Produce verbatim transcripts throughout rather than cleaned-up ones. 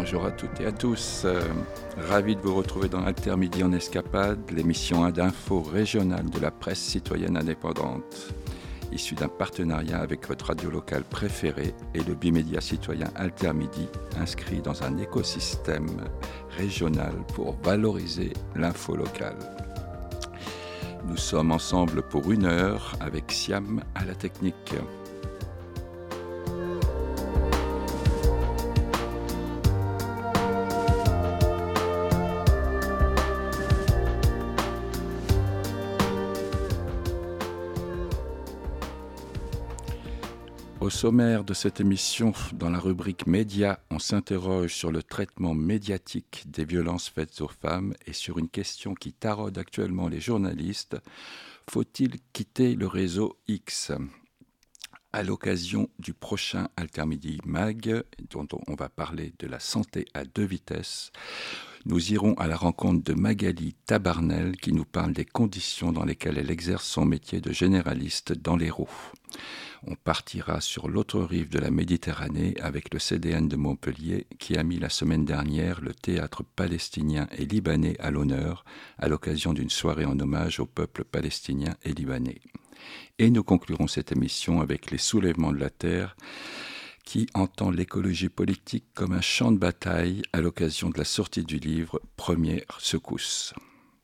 Bonjour à toutes et à tous, euh, ravi de vous retrouver dans Altermidi en Escapade, l'émission d'info régionale de la presse citoyenne indépendante, issue d'un partenariat avec votre radio locale préférée et le bimédia citoyen Altermidi, inscrit dans un écosystème régional pour valoriser l'info locale. Nous sommes ensemble pour une heure avec Siam à la technique. Au sommaire de cette émission, dans la rubrique Médias, on s'interroge sur le traitement médiatique des violences faites aux femmes et sur une question qui taraude actuellement les journalistes. Faut-il quitter le réseau X ? À l'occasion du prochain Altermidi Mag, dont on va parler de la santé à deux vitesses, nous irons à la rencontre de Magali Tabarnel qui nous parle des conditions dans lesquelles elle exerce son métier de généraliste dans l'Hérault. On partira sur l'autre rive de la Méditerranée avec le C D N de Montpellier qui a mis la semaine dernière le théâtre palestinien et libanais à l'honneur à l'occasion d'une soirée en hommage au peuple palestinien et libanais. Et nous conclurons cette émission avec les soulèvements de la terre qui entend l'écologie politique comme un champ de bataille à l'occasion de la sortie du livre Première secousse.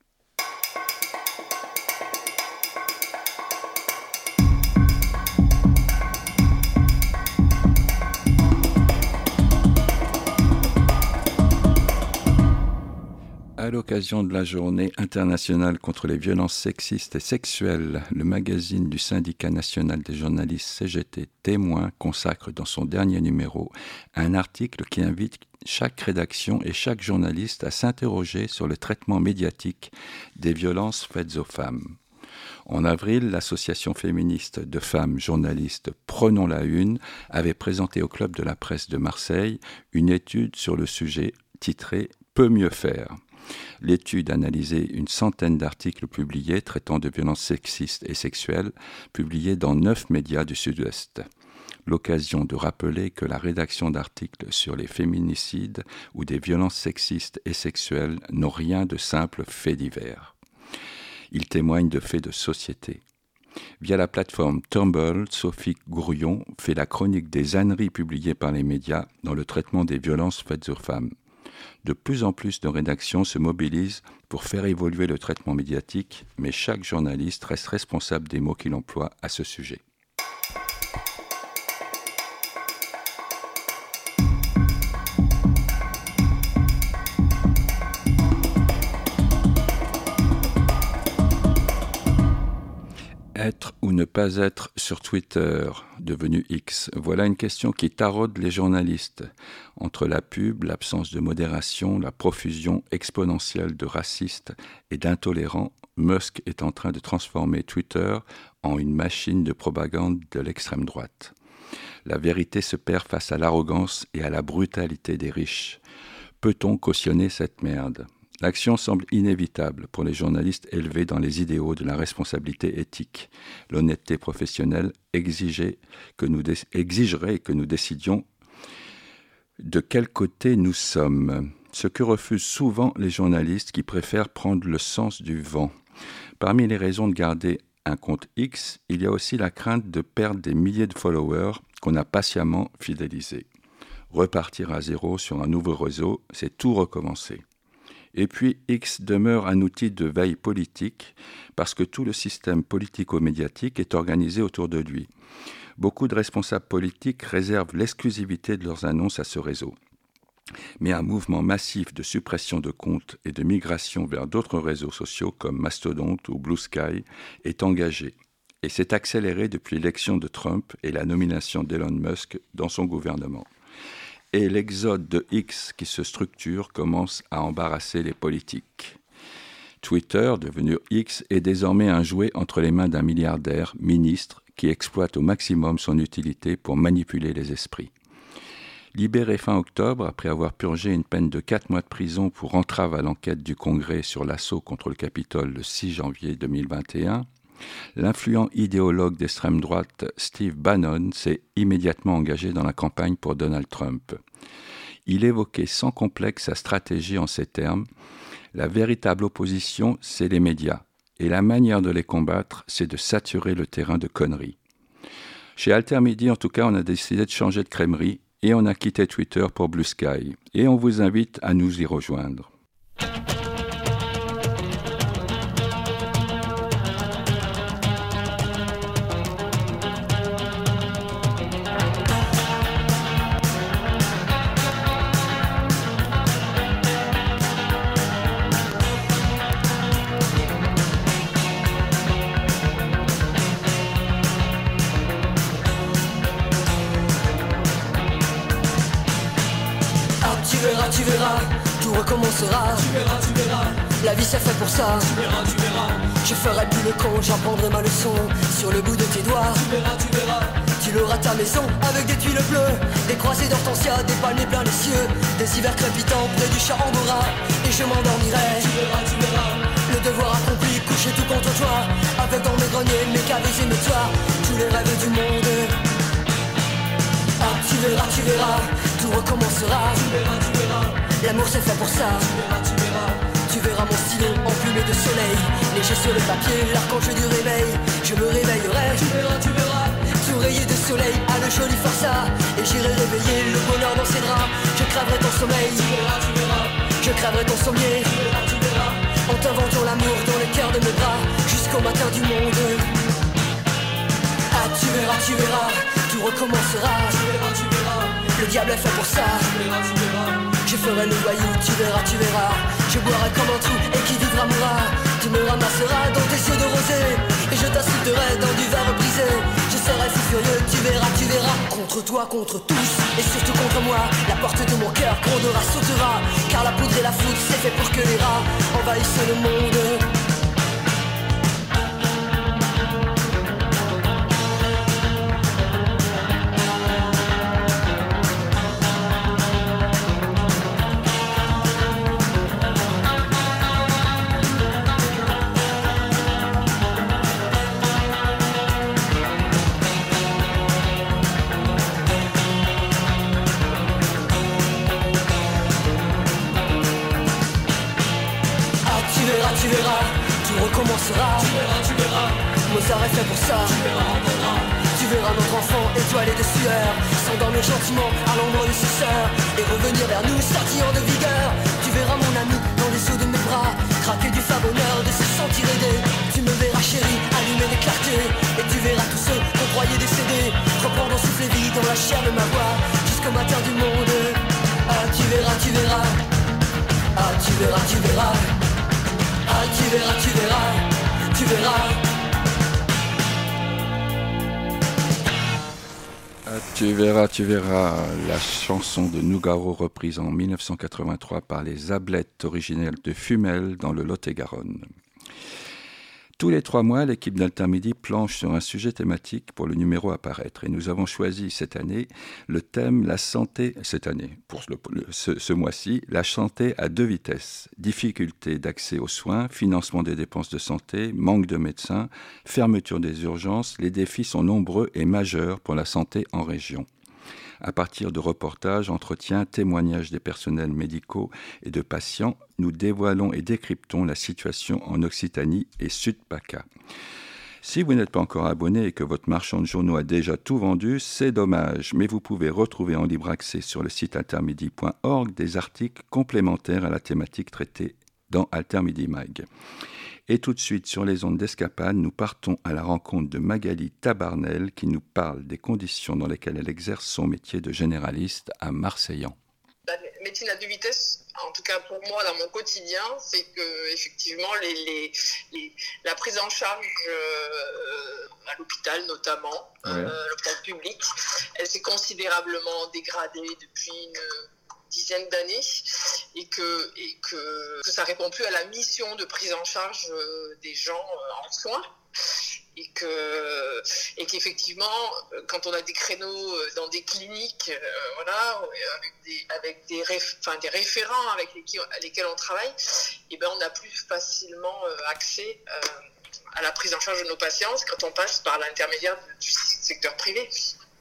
À l'occasion de la journée internationale contre les violences sexistes et sexuelles, le magazine du syndicat national des journalistes C G T Témoin consacre dans son dernier numéro un article qui invite chaque rédaction et chaque journaliste à s'interroger sur le traitement médiatique des violences faites aux femmes. En avril, l'association féministe de femmes journalistes Prenons la Une avait présenté au Club de la Presse de Marseille une étude sur le sujet titrée « Peut mieux faire ». L'étude analysait une centaine d'articles publiés traitant de violences sexistes et sexuelles, publiés dans neuf médias du Sud-Ouest. L'occasion de rappeler que la rédaction d'articles sur les féminicides ou des violences sexistes et sexuelles n'ont rien de simple fait divers. Ils témoignent de faits de société. Via la plateforme Tumblr, Sophie Gourion fait la chronique des âneries publiées par les médias dans le traitement des violences faites aux femmes. De plus en plus de rédactions se mobilisent pour faire évoluer le traitement médiatique, mais chaque journaliste reste responsable des mots qu'il emploie à ce sujet. Être ou ne pas être sur Twitter, devenu X, voilà une question qui taraude les journalistes. Entre la pub, l'absence de modération, la profusion exponentielle de racistes et d'intolérants, Musk est en train de transformer Twitter en une machine de propagande de l'extrême droite. La vérité se perd face à l'arrogance et à la brutalité des riches. Peut-on cautionner cette merde ? L'action semble inévitable pour les journalistes élevés dans les idéaux de la responsabilité éthique. L'honnêteté professionnelle exigeait que nous dé- exigerait que nous décidions de quel côté nous sommes, ce que refusent souvent les journalistes qui préfèrent prendre le sens du vent. Parmi les raisons de garder un compte X, il y a aussi la crainte de perdre des milliers de followers qu'on a patiemment fidélisés. Repartir à zéro sur un nouveau réseau, c'est tout recommencer. Et puis, X demeure un outil de veille politique parce que tout le système politico-médiatique est organisé autour de lui. Beaucoup de responsables politiques réservent l'exclusivité de leurs annonces à ce réseau. Mais un mouvement massif de suppression de comptes et de migration vers d'autres réseaux sociaux comme Mastodon ou Blue Sky est engagé et s'est accéléré depuis l'élection de Trump et la nomination d'Elon Musk dans son gouvernement. Et l'exode de X qui se structure commence à embarrasser les politiques. Twitter, devenu X, est désormais un jouet entre les mains d'un milliardaire, ministre, qui exploite au maximum son utilité pour manipuler les esprits. Libéré fin octobre, après avoir purgé une peine de quatre mois de prison pour entrave à l'enquête du Congrès sur l'assaut contre le Capitole le six janvier deux mille vingt et un, l'influent idéologue d'extrême droite Steve Bannon s'est immédiatement engagé dans la campagne pour Donald Trump. Il évoquait sans complexe sa stratégie en ces termes. La véritable opposition, c'est les médias. Et la manière de les combattre, c'est de saturer le terrain de conneries. Chez Altermidi, en tout cas, on a décidé de changer de crèmerie et on a quitté Twitter pour Blue Sky. Et on vous invite à nous y rejoindre. Tu verras, tout recommencera. Tu verras, tu verras. La vie c'est fait pour ça. Tu verras, tu verras. Je ferai plus le con, j'en prendrai ma leçon sur le bout de tes doigts. Tu verras, tu verras. Tu l'auras ta maison avec des tuiles bleues, des croisées d'hortensia, des palmiers plein les cieux, des hivers crépitants près du chat Andorra. Et je m'endormirai. Tu verras, tu verras. Le devoir accompli, couché tout contre toi, avec dans mes greniers, mes caves et mes toits, tous les rêves du monde. Ah, tu verras, tu verras, tout recommencera. Tu verras, tu verras. L'amour c'est fait pour ça. Tu verras, tu verras. Tu verras mon stylo emplumé de soleil, léger sur le papier, l'archange du réveil. Je me réveillerai. Tu verras, tu verras. Tout rayé de soleil à le joli forçat, et j'irai réveiller le bonheur dans ses draps. Je crèverai ton sommeil. Tu verras, tu verras. Je crèverai ton sommier. Tu verras, tu verras. En t'inventant l'amour dans les cœurs de mes bras, jusqu'au matin du monde. Ah, tu verras, tu verras, tout recommencera. Tu verras, tu verras. Le diable est fait pour ça. Tu verras, tu verras. Je ferai le voyou, tu verras, tu verras. Je boirai comme un trou et qui vivra mourra. Tu me ramasseras dans tes yeux de rosée, et je t'insulterai dans du verre brisé. Je serai si furieux, tu verras, tu verras. Contre toi, contre tous, et surtout contre moi. La porte de mon cœur grondera, sautera. Car la poudre et la foudre, c'est fait pour que les rats envahissent le monde. Tu verras, tout recommencera. Tu verras, tu verras. Mozart est fait pour ça. Tu verras, Andorra. Tu verras notre enfant étoilé de sueur s'endormir gentiment à l'endroit de ses sœurs et revenir vers nous sortillant de vigueur. Tu verras mon ami dans les eaux de mes bras craquer du fin bonheur de se sentir aidé. Tu me verras chérie allumer des clartés, et tu verras tous ceux qu'on croyait décédés reprendre en souffle vie dans la chair de ma voix jusqu'au matin du monde. Ah, tu verras, tu verras. Ah, tu verras, tu verras. Ah, tu verras, tu verras, tu verras. Ah, tu verras, tu verras, la chanson de Nougaro reprise en mille neuf cent quatre-vingt-trois par les Ablettes originelles de Fumel dans le Lot-et-Garonne. Tous les trois mois, l'équipe d'Altermidi planche sur un sujet thématique pour le numéro à paraître. Et nous avons choisi cette année le thème la santé, cette année, pour le, ce, ce mois-ci, la santé à deux vitesses. Difficulté d'accès aux soins, financement des dépenses de santé, manque de médecins, fermeture des urgences. Les défis sont nombreux et majeurs pour la santé en région. À partir de reportages, entretiens, témoignages des personnels médicaux et de patients, nous dévoilons et décryptons la situation en Occitanie et Sud-P A C A. Si vous n'êtes pas encore abonné et que votre marchand de journaux a déjà tout vendu, c'est dommage, mais vous pouvez retrouver en libre accès sur le site altermidi point org des articles complémentaires à la thématique traitée dans Altermidi Mag. Et tout de suite, sur les ondes d'Escapade, nous partons à la rencontre de Magali Tabarnel qui nous parle des conditions dans lesquelles elle exerce son métier de généraliste à Marseillan. La médecine à deux vitesses, en tout cas pour moi dans mon quotidien, c'est que effectivement les, les, les, la prise en charge euh, à l'hôpital notamment, ouais. euh, l'hôpital public, elle s'est considérablement dégradée depuis une dizaine d'années et que et que, que ça répond plus à la mission de prise en charge euh, des gens euh, en soins. Et, que, et qu'effectivement, quand on a des créneaux dans des cliniques, euh, voilà, avec des, avec des, réf, enfin, des référents avec lesquels, lesquels on travaille, et ben on a plus facilement euh, accès euh, à la prise en charge de nos patients quand on passe par l'intermédiaire du secteur privé.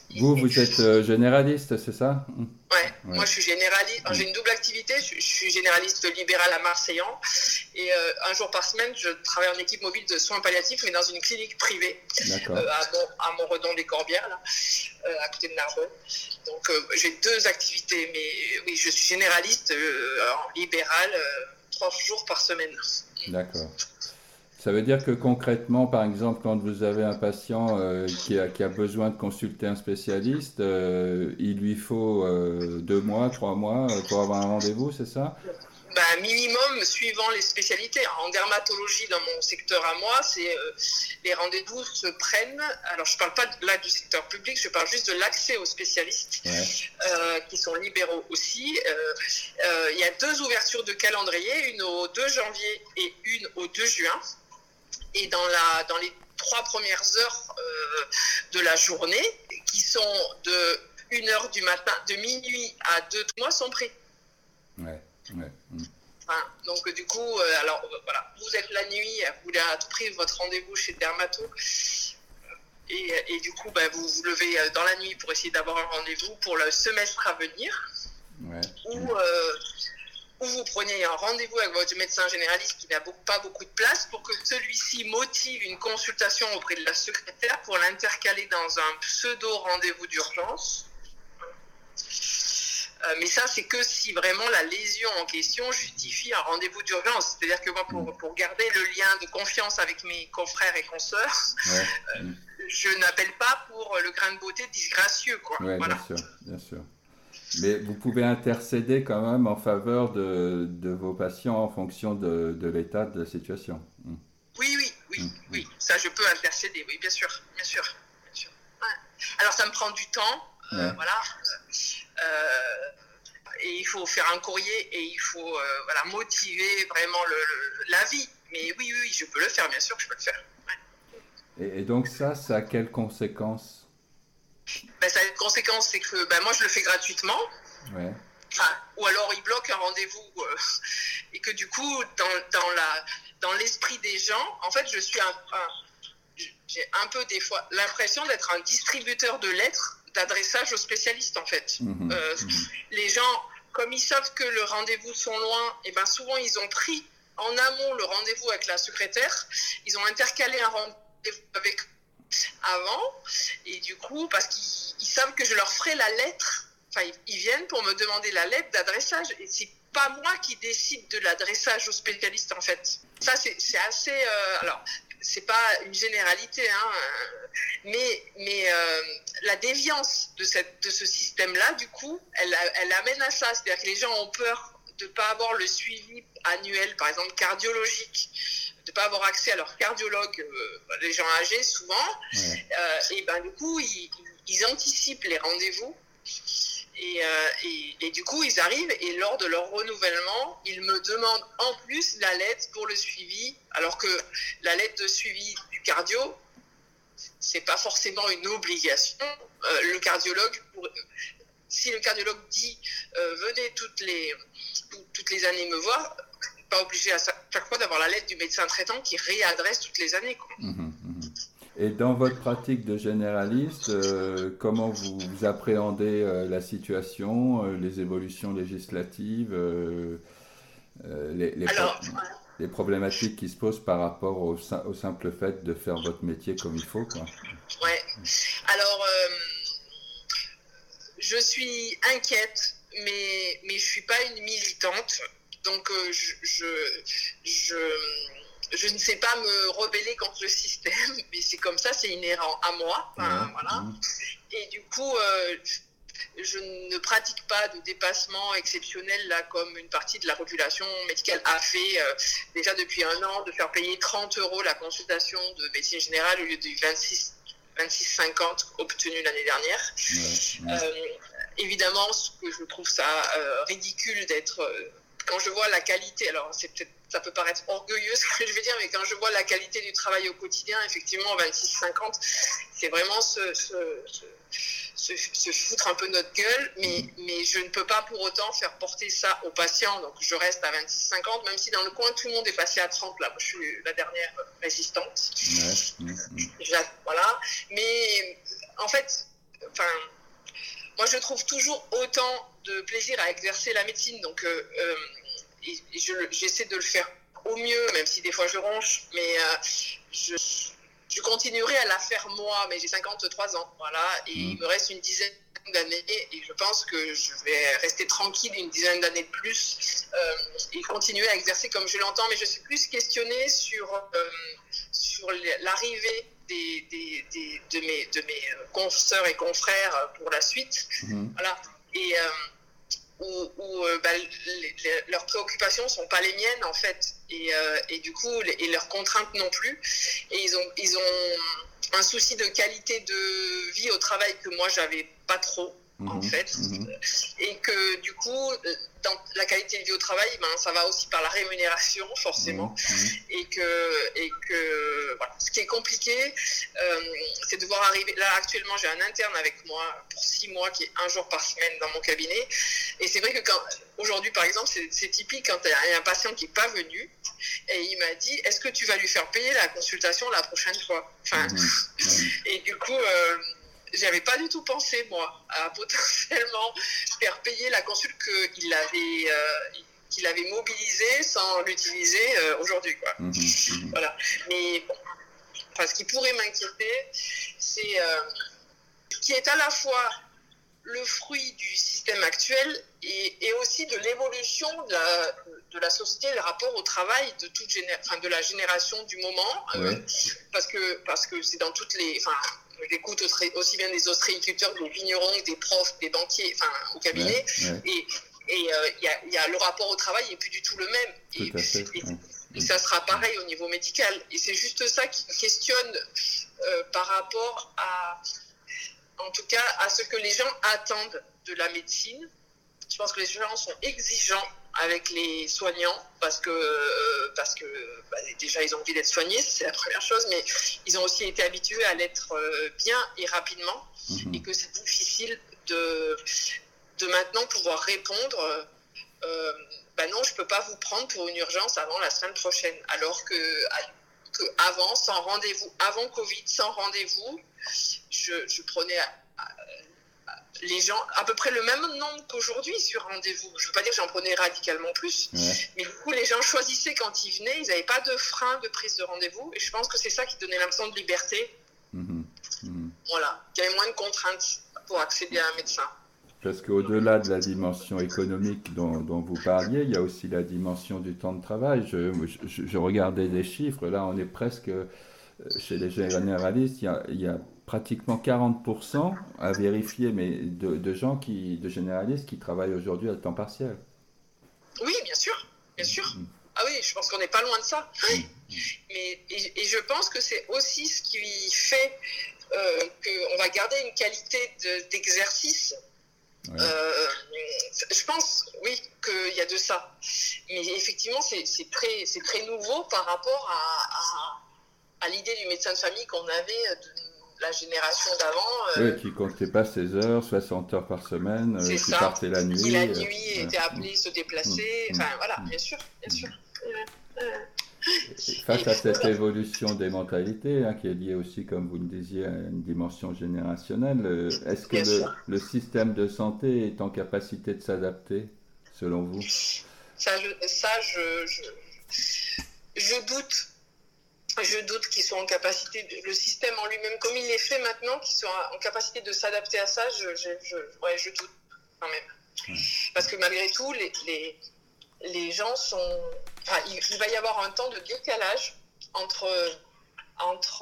Vous, vous êtes euh, généraliste, c'est ça? Ouais, ouais, moi je suis généraliste. J'ai une double activité. Je, je suis généraliste libéral à Marseillan. Et euh, un jour par semaine, je travaille en équipe mobile de soins palliatifs, mais dans une clinique privée euh, à, Mont, à Montredon-les-Corbières, là, euh, à côté de Narbonne. Donc euh, j'ai deux activités. Mais oui, je suis généraliste euh, en libéral euh, trois jours par semaine. D'accord. Ça veut dire que concrètement, par exemple, quand vous avez un patient euh, qui, a, qui a besoin de consulter un spécialiste, euh, il lui faut euh, deux mois, trois mois pour avoir un rendez-vous, c'est ça? Ben, minimum, suivant les spécialités. En dermatologie, dans mon secteur à moi, c'est euh, les rendez-vous se prennent. Alors, je ne parle pas de, là du secteur public, je parle juste de l'accès aux spécialistes, ouais. euh, qui sont libéraux aussi. Il euh, euh, y a deux ouvertures de calendrier, une au deux janvier et une au deux juin. Et dans, la, dans les trois premières heures euh, de la journée, qui sont de une heure du matin, de minuit à deux mois, sont pris. Ouais, ouais. Mmh. Enfin, donc du coup, euh, alors voilà, vous êtes la nuit, vous voulez à tout prix votre rendez-vous chez le dermato, et, et du coup, bah, vous vous levez dans la nuit pour essayer d'avoir un rendez-vous pour le semestre à venir, ouais. ou mmh. euh, ou vous preniez un rendez-vous avec votre médecin généraliste qui n'a pas beaucoup de place pour que celui-ci motive une consultation auprès de la secrétaire pour l'intercaler dans un pseudo-rendez-vous d'urgence. Euh, mais ça, c'est que si vraiment la lésion en question justifie un rendez-vous d'urgence. C'est-à-dire que moi, pour, pour garder le lien de confiance avec mes confrères et consoeurs, ouais. euh, je n'appelle pas pour le grain de beauté disgracieux, quoi. Ouais, voilà. Bien sûr, bien sûr. Mais vous pouvez intercéder quand même en faveur de, de vos patients en fonction de, de l'état de la situation. Mmh. Oui, oui, oui, mmh. oui. Ça, je peux intercéder, oui, bien sûr, bien sûr. Bien sûr. Ouais. Alors, ça me prend du temps, euh, ouais. voilà. Euh, et il faut faire un courrier et il faut euh, voilà, motiver vraiment le, le, la vie. Mais oui, oui, je peux le faire, bien sûr, je peux le faire. Ouais. Et, et donc ça, ça a quelles conséquences? Ben, ça a une conséquence, c'est que ben, moi je le fais gratuitement, ouais. enfin, ou alors il bloque un rendez-vous euh, et que du coup dans, dans, la, dans l'esprit des gens, en fait je suis un, un, j'ai un peu des fois l'impression d'être un distributeur de lettres d'adressage aux spécialistes en fait. Mmh, euh, mmh. Les gens, comme ils savent que le rendez-vous sont loin, et ben souvent ils ont pris en amont le rendez-vous avec la secrétaire, ils ont intercalé un rendez-vous avec avant, et du coup, parce qu'ils ils savent que je leur ferai la lettre, enfin, ils, ils viennent pour me demander la lettre d'adressage, et c'est pas moi qui décide de l'adressage aux spécialistes, en fait. Ça, c'est, c'est assez... Euh, alors, c'est pas une généralité, hein, mais, mais euh, la déviance de, cette, de ce système-là, du coup, elle, elle amène à ça. C'est-à-dire que les gens ont peur de ne pas avoir le suivi annuel, par exemple, cardiologique, de ne pas avoir accès à leur cardiologue, euh, les gens âgés souvent, ouais. euh, et ben du coup ils, ils anticipent les rendez-vous et, euh, et, et du coup ils arrivent et lors de leur renouvellement ils me demandent en plus la lettre pour le suivi, alors que la lettre de suivi du cardio c'est pas forcément une obligation. Euh, le cardiologue, pour, si le cardiologue dit euh, venez toutes les toutes les années me voir, pas obligé à chaque fois d'avoir la lettre du médecin traitant qui réadresse toutes les années, quoi. Mmh, mmh. Et dans votre pratique de généraliste, euh, comment vous, vous appréhendez euh, la situation, euh, les évolutions législatives, euh, euh, les, les, Alors, pro- les problématiques qui se posent par rapport au, au simple fait de faire votre métier comme il faut, quoi. Ouais. Alors, euh, je suis inquiète, mais, mais je ne suis pas une militante. Donc, euh, je, je, je, je ne sais pas me rebeller contre le système, mais c'est comme ça, c'est inhérent à moi. Enfin, mmh. voilà. Et du coup, euh, je ne pratique pas de dépassement exceptionnel, là, comme une partie de la population médicale a fait euh, déjà depuis un an, de faire payer trente euros la consultation de médecine générale au lieu du vingt-six cinquante obtenu l'année dernière. Mmh. Euh, évidemment, je trouve ça euh, ridicule d'être... Euh, quand je vois la qualité, alors c'est peut-être, ça peut paraître orgueilleux ce que je vais dire, mais quand je vois la qualité du travail au quotidien, effectivement, vingt-six cinquante, c'est vraiment se, se, se, se foutre un peu notre gueule, mais, mais je ne peux pas pour autant faire porter ça aux patients, donc je reste à vingt-six cinquante, même si dans le coin, tout le monde est passé à trente, là, moi je suis la dernière résistante. Ouais. Je, voilà, mais en fait... enfin, moi je trouve toujours autant de plaisir à exercer la médecine, donc euh, euh, et, et je, j'essaie de le faire au mieux, même si des fois je ronche, mais euh, je, je continuerai à la faire moi, mais j'ai cinquante-trois ans, voilà, et mmh. il me reste une dizaine d'années, et je pense que je vais rester tranquille une dizaine d'années de plus, euh, et continuer à exercer comme je l'entends, mais je suis plus questionnée sur, euh, sur l'arrivée des, des, des, de mes, de mes consoeurs et confrères pour la suite, mmh. voilà, et euh, où, où euh, bah, les, les, leurs préoccupations ne sont pas les miennes en fait, et, euh, et du coup les, et leurs contraintes non plus, et ils ont, ils ont un souci de qualité de vie au travail que moi j'avais pas trop mmh, en fait, mmh. et que du coup dans la qualité de vie au travail, ben, ça va aussi par la rémunération forcément, mmh. et que, et que voilà. Ce qui est compliqué, euh, c'est de voir arriver, là actuellement j'ai un interne avec moi pour six mois qui est un jour par semaine dans mon cabinet, et c'est vrai que quand, aujourd'hui par exemple c'est, c'est typique quand il y a un patient qui n'est pas venu, et il m'a dit est-ce que tu vas lui faire payer la consultation la prochaine fois, enfin, mmh. et du coup euh, j'avais pas du tout pensé, moi, à potentiellement faire payer la consulte qu'il avait, euh, qu'il avait mobilisée sans l'utiliser euh, aujourd'hui, quoi. Mmh, mmh. Voilà. Mais bon, enfin, ce qui pourrait m'inquiéter, c'est euh, qui est à la fois le fruit du système actuel et, et aussi de l'évolution de la, de la société, le rapport au travail de toute géné- enfin, de la génération du moment, ouais. euh, parce que parce que c'est dans toutes les, enfin, j'écoute aussi bien des ostréiculteurs, des vignerons, des profs, des banquiers, enfin, au cabinet, ouais, ouais. et il et, euh, y, a, y a le rapport au travail n'est plus du tout le même. Tout et, à fait, et, ouais. et ça sera pareil au niveau médical. Et c'est juste ça qui questionne euh, par rapport à, en tout cas, à ce que les gens attendent de la médecine. Je pense que les gens sont exigeants avec les soignants parce que, euh, parce que bah, déjà ils ont envie d'être soignés, c'est la première chose, mais ils ont aussi été habitués à l'être euh, bien et rapidement, mmh. et que c'est difficile de, de maintenant pouvoir répondre euh, bah non, je ne peux pas vous prendre pour une urgence avant la semaine prochaine, alors que, que avant, sans rendez-vous, avant Covid, sans rendez-vous, je, je prenais à, à, les gens, à peu près le même nombre qu'aujourd'hui sur rendez-vous. Je ne veux pas dire que j'en prenais radicalement plus, ouais. mais du coup, les gens choisissaient quand ils venaient, ils n'avaient pas de frein de prise de rendez-vous, et je pense que c'est ça qui donnait l'impression de liberté. Mmh. Mmh. Voilà, il y avait moins de contraintes pour accéder à un médecin. Parce qu'au-delà de la dimension économique dont, dont vous parliez, il y a aussi la dimension du temps de travail. Je, je, je regardais des chiffres, là on est presque, chez les généralistes, il y a, il y a pratiquement quarante pour cent à vérifier, mais de, de gens, qui, de généralistes qui travaillent aujourd'hui à temps partiel. Oui, bien sûr, bien sûr. Mmh. Ah oui, je pense qu'on n'est pas loin de ça. Mmh. Mais, et, et je pense que c'est aussi ce qui fait euh, qu'on va garder une qualité de, d'exercice. Ouais. Euh, je pense, oui, qu'il y a de ça. Mais effectivement, c'est, c'est, très, c'est très nouveau par rapport à, à, à l'idée du médecin de famille qu'on avait de la génération d'avant. Euh, oui, qui ne comptait pas ses heures, soixante heures par semaine, euh, qui ça. partait la nuit. Qui la nuit euh, était appelé, mmh. se déplacer. Mmh. Enfin, voilà, bien sûr, bien sûr. Mmh. Euh, Face à cette évolution des mentalités, hein, qui est liée aussi, comme vous le disiez, à une dimension générationnelle, euh, est-ce que le, le système de santé est en capacité de s'adapter, selon vous ? Ça, je, ça je, je, je doute. Je doute qu'ils soient en capacité, de, le système en lui-même, comme il est fait maintenant, qu'ils soient en capacité de s'adapter à ça, je, je, je, ouais, je doute quand même. Mmh. Parce que malgré tout, les... les les gens sont... Enfin, il, il va y avoir un temps de décalage entre, entre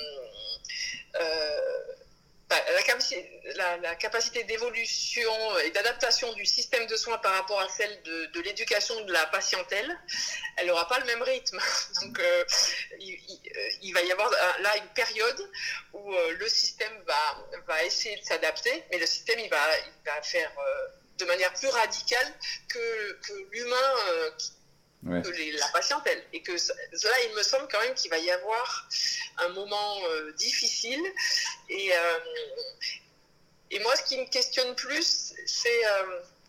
euh, bah, la, capacité, la, la capacité d'évolution et d'adaptation du système de soins par rapport à celle de, de l'éducation de la patientèle. Elle n'aura pas le même rythme. Donc, euh, il, il, il va y avoir là une période où euh, le système va, va essayer de s'adapter, mais le système, il va, il va faire... Euh, de manière plus radicale que, que l'humain, euh, ouais. que les, la patientèle. Et que là, il me semble quand même qu'il va y avoir un moment euh, difficile. Et, euh, et moi, ce qui me questionne plus, c'est, euh,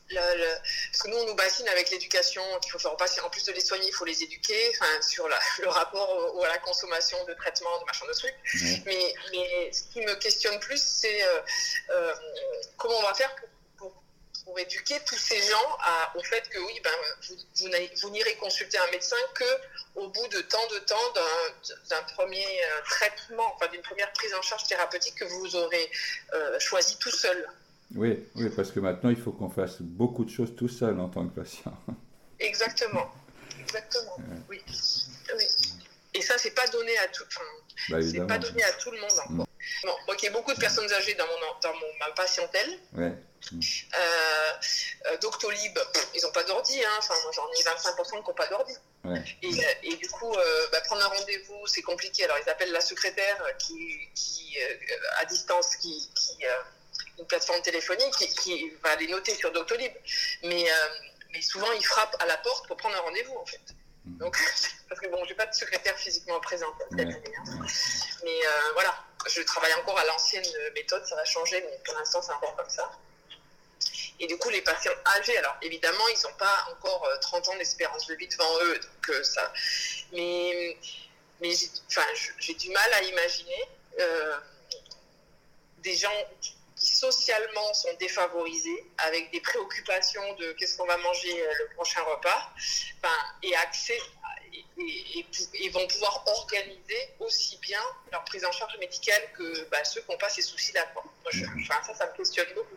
Le, le, parce que nous on nous bassine avec l'éducation qu'il faut faire en passer. En plus de les soigner, il faut les éduquer, enfin, sur la, le rapport au, à la consommation de traitements, de machin de trucs. Mmh. Mais, mais ce qui me questionne plus, c'est euh, euh, comment on va faire pour, pour, pour éduquer tous ces gens à, au fait que oui, ben, vous, vous, vous n'irez consulter un médecin qu'au bout de tant de temps d'un, d'un premier euh, traitement, enfin d'une première prise en charge thérapeutique que vous aurez euh, choisi tout seul. Oui, oui, parce que maintenant, il faut qu'on fasse beaucoup de choses tout seul en tant que patient. Exactement, exactement, ouais. oui. oui. Et ça, c'est pas donné à tout, enfin, bah, c'est pas donné à tout le monde encore. Mm. Bon, moi, il y a beaucoup de personnes âgées dans, mon, dans mon, ma patientèle. Ouais. Mm. Euh, euh, Doctolib, ils n'ont pas d'ordi, hein. Enfin, moi, j'en ai vingt-cinq pour cent qui n'ont pas d'ordi. Ouais. Et, et du coup, euh, bah, prendre un rendez-vous, c'est compliqué. Alors, ils appellent la secrétaire qui, qui euh, à distance, qui... qui euh, une plateforme téléphonique qui, qui va les noter sur Doctolib, mais, euh, mais souvent ils frappent à la porte pour prendre un rendez-vous en fait. Mmh. Donc, parce que bon, j'ai pas de secrétaire physiquement présente, ouais. mais euh, voilà, je travaille encore à l'ancienne méthode, ça va changer, mais pour l'instant c'est encore comme ça. Et du coup, les patients âgés, alors évidemment, ils n'ont pas encore euh, trente ans d'espérance de vie devant eux, donc euh, ça. Mais, mais j'ai, enfin, j'ai du mal à imaginer euh, des gens qui socialement sont défavorisés, avec des préoccupations de qu'est-ce qu'on va manger le prochain repas, enfin, et accès et, et, et, et vont pouvoir organiser aussi bien leur prise en charge médicale que bah, ceux qui n'ont pas ces soucis-là. Moi, je, enfin, ça, ça me questionne beaucoup.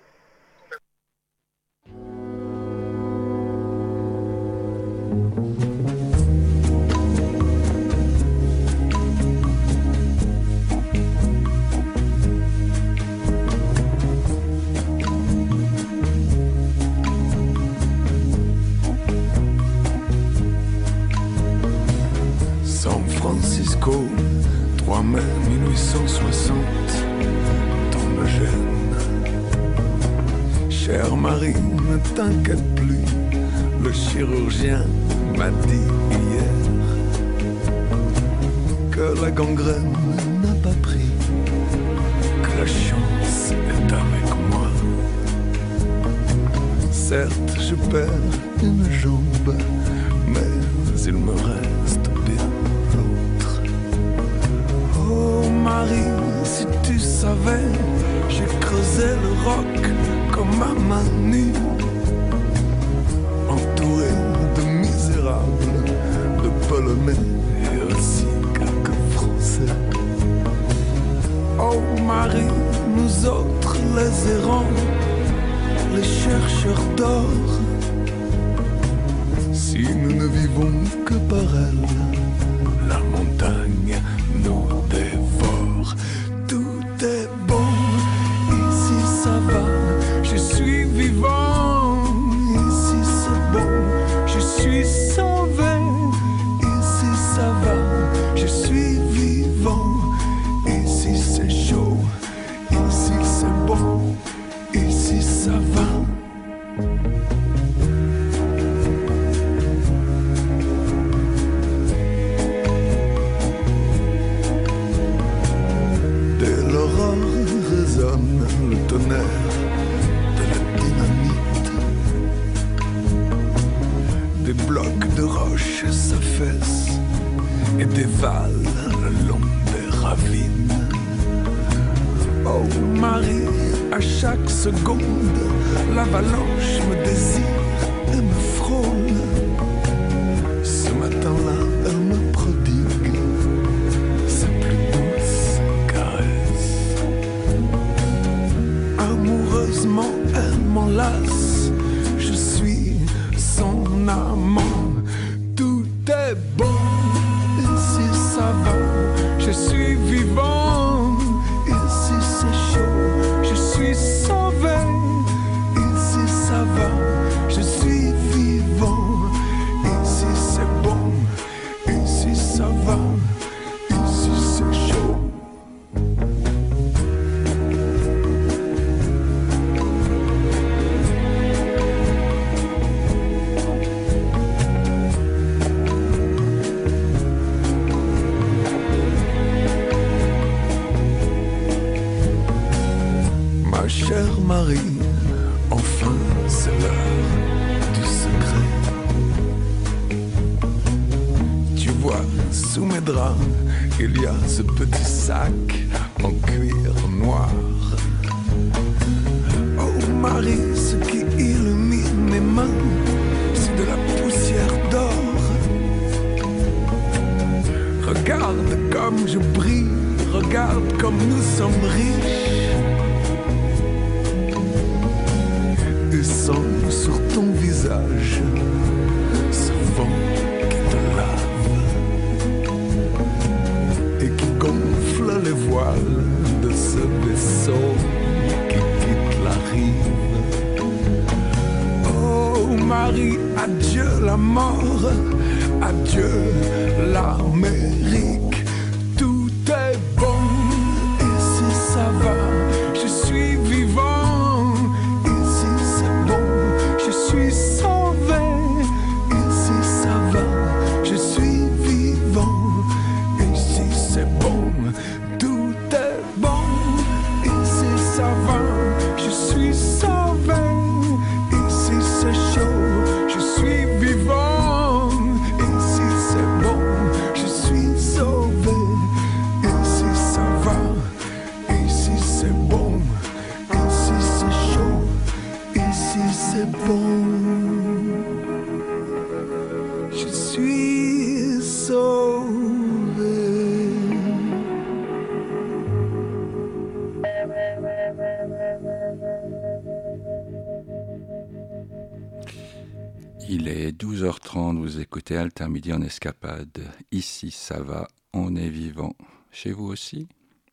trois mai mille huit cent soixante, dans le Gênes. Chère Marie, ne t'inquiète plus, le chirurgien m'a dit hier que la gangrène n'a pas pris, que la chance est avec moi. Certes, je perds une jambe, mais il me reste bien. Oh Marie, si tu savais, j'ai creusé le roc comme à main nue, entouré de misérables, de Polonais et aussi quelques Français. Oh Marie, nous autres les errants, les chercheurs d'or, si nous ne vivons que par elle, la montagne nous dévore. Tout est bon, ici ça va, je suis vivant. Ici c'est bon, je suis sauvé. Ici ça va, je suis vivant. Ici c'est chaud, ici c'est bon, ici ça va. Le tonnerre de la dynamite, des blocs de roches s'affaissent et dévalent le long des ravines. Oh Marie, à chaque seconde, l'avalanche me désire et me frôle. Ce matin-là, elle me prodigue ses plus douces caresses. Amoureusement, elle m'enlace, je suis son amant. Tout est bon, ici ça va, je suis vivant. Ici c'est chaud, je suis sauvé. Ici ça va, je suis vivant. Ici c'est bon, ici ça va, ici c'est chaud. Chère Marie, enfin c'est l'heure du secret. Tu vois, sous mes draps, il y a ce petit sac en cuir noir. Oh Marie, ce qui illumine mes mains, c'est de la poussière d'or. Regarde comme je brille, regarde comme nous sommes riches. Et sens sur ton visage ce vent qui te lave et qui gonfle les voiles de ce vaisseau qui quitte la rive. Oh Marie, adieu la mort, adieu l'Amérique. Tout est bon, et si ça va, je suis vivant. Et si c'est bon, je suis sauvé. Et si ça va, je suis vivant. Et si c'est bon, tout est bon. Et si ça va, je suis sauvé. Et si c'est chaud, je suis vivant. Et si c'est bon, je suis sauvé. Et si ça va, et si c'est bon, et si c'est chaud, et si c'est bon, je suis sauvé. Il est douze heures trente, vous écoutez Alter Midi en escapade. Ici, ça va, on est vivant. Chez vous aussi ?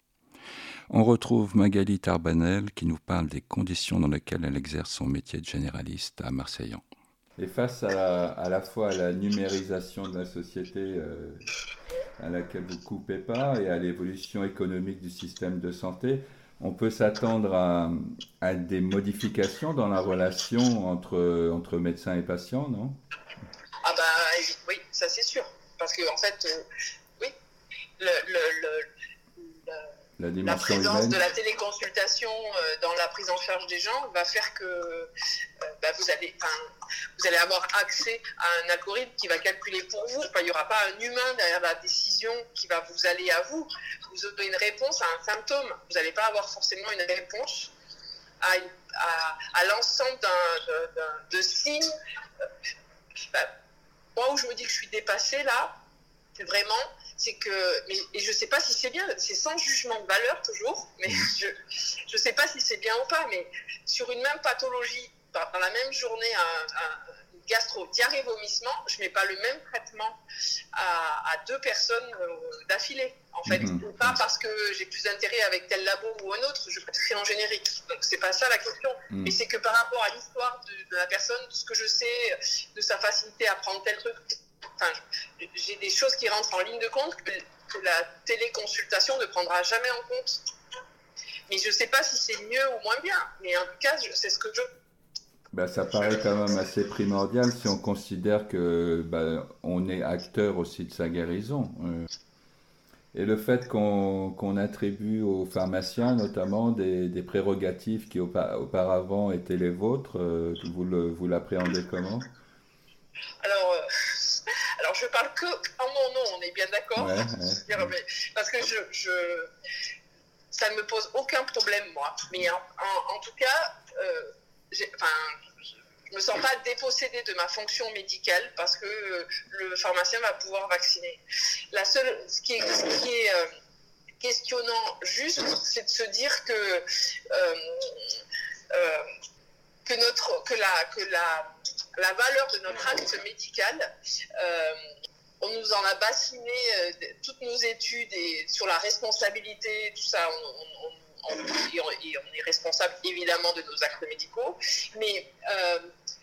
On retrouve Magali Tarbanel qui nous parle des conditions dans lesquelles elle exerce son métier de généraliste à Marseillan. Et face à la, à la fois à la numérisation de la société euh, à laquelle vous ne coupez pas et à l'évolution économique du système de santé, on peut s'attendre à, à des modifications dans la relation entre, entre médecins et patients, non ? Ah bah oui, ça c'est sûr. Parce que en fait, euh, oui, le, le, le, le, la, la présence humaine. de la téléconsultation euh, dans la prise en charge des gens va faire que euh, bah, vous, allez, vous allez avoir accès à un algorithme qui va calculer pour vous. Enfin, il n'y aura pas un humain derrière la décision qui va vous aller à vous. Vous aurez une réponse à un symptôme. Vous n'allez pas avoir forcément une réponse à, à, à l'ensemble d'un, d'un, de signes. Bah, moi, où je me dis que je suis dépassée, là, c'est vraiment, c'est que, mais, et je ne sais pas si c'est bien, c'est sans jugement de valeur toujours, mais je ne sais pas si c'est bien ou pas, mais sur une même pathologie, dans, dans la même journée, un, un gastro-diarrhée-vomissement, je ne mets pas le même traitement à, à deux personnes euh, d'affilée, en fait. Mmh. Pas parce que j'ai plus d'intérêt avec tel labo ou un autre, je prescris en générique. Donc, ce n'est pas ça la question. Mmh. Mais c'est que par rapport à l'histoire de, de la personne, de ce que je sais, de sa facilité à prendre tel truc, enfin, j'ai des choses qui rentrent en ligne de compte que, que la téléconsultation ne prendra jamais en compte. Mais je ne sais pas si c'est mieux ou moins bien. Mais en tout cas, c'est ce que je... Ben, ça paraît quand même assez primordial si on considère que ben, on est acteur aussi de sa guérison. Euh, et le fait qu'on, qu'on attribue aux pharmaciens notamment des, des prérogatives qui aupa- auparavant étaient les vôtres, euh, vous, le, vous l'appréhendez comment ? Alors, euh, alors je parle que en mon nom, on est bien d'accord ? Ouais, ouais. Parce que je, je, ça ne me pose aucun problème, moi. Mais en, en, en tout cas... Euh, J'ai, enfin, je ne me sens pas dépossédée de ma fonction médicale parce que euh, le pharmacien va pouvoir vacciner. La seule, ce qui est, ce qui est euh, questionnant juste, c'est de se dire que, euh, euh, que, notre, que, la, que la, la valeur de notre acte médical, euh, on nous en a bassiné euh, toutes nos études et sur la responsabilité, tout ça, on, on, on On, et on, et on est responsable évidemment de nos actes médicaux, mais euh,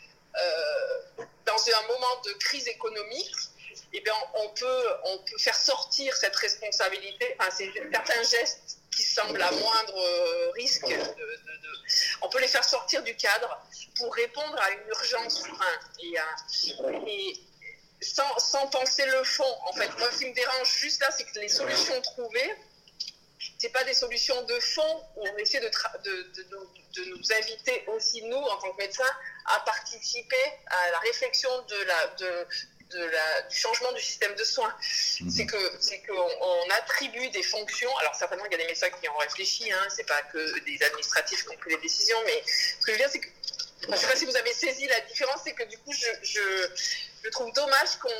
euh, dans un moment de crise économique, eh bien, on, peut, on peut faire sortir cette responsabilité, enfin, c'est certains gestes qui semblent à moindre risque, de, de, de, on peut les faire sortir du cadre pour répondre à une urgence enfin, et, à, et sans, sans penser le fond. En fait, moi, ce qui me dérange juste là, c'est que les solutions trouvées, c'est pas des solutions de fond où on essaie de, tra- de, de, de, de nous inviter aussi, nous, en tant que médecins, à participer à la réflexion de la, de, de la, du changement du système de soins. Mmh. C'est que, c'est qu'on on attribue des fonctions, alors certainement il y a des médecins qui ont réfléchi, hein, c'est pas que des administratifs qui ont pris les décisions, mais ce que je veux dire, c'est que, je ne sais pas si vous avez saisi la différence, c'est que du coup, je, je, je trouve dommage qu'on,